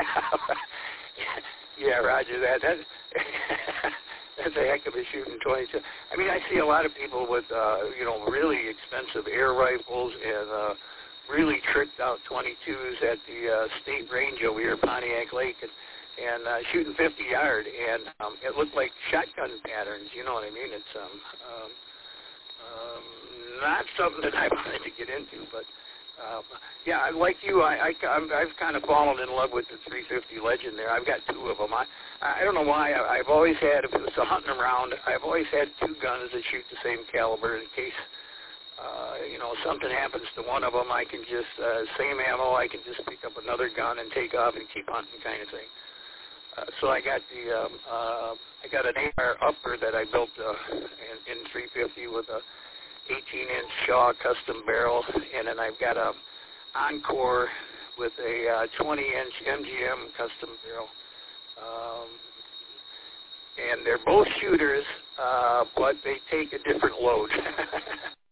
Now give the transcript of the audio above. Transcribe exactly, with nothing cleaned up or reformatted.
yeah, Roger that. That that's a heck of a shooting twenty-two. I mean, I see a lot of people with, uh, you know, really expensive air rifles and uh, really tricked out twenty-twos at the uh, state range over here, Pontiac Lake, and, and uh, shooting fifty yard, and um, it looked like shotgun patterns. You know what I mean? It's um, um, um, not something that I wanted to get into, but. Uh, yeah, like you, I, I, I'm, I've kind of fallen in love with the three fifty Legend there. I've got two of them. I, I don't know why. I, I've always had, if it was a hunting around, I've always had two guns that shoot the same caliber in case, uh, you know, something happens to one of them. I can just, uh, same ammo, I can just pick up another gun and take off and keep hunting kind of thing. Uh, so I got the, um, uh, I got an A R upper that I built uh, in, in three fifty with a eighteen inch Shaw custom barrel, and then I've got a Encore with a uh, twenty inch M G M custom barrel. Um, and they're both shooters, uh, but they take a different load.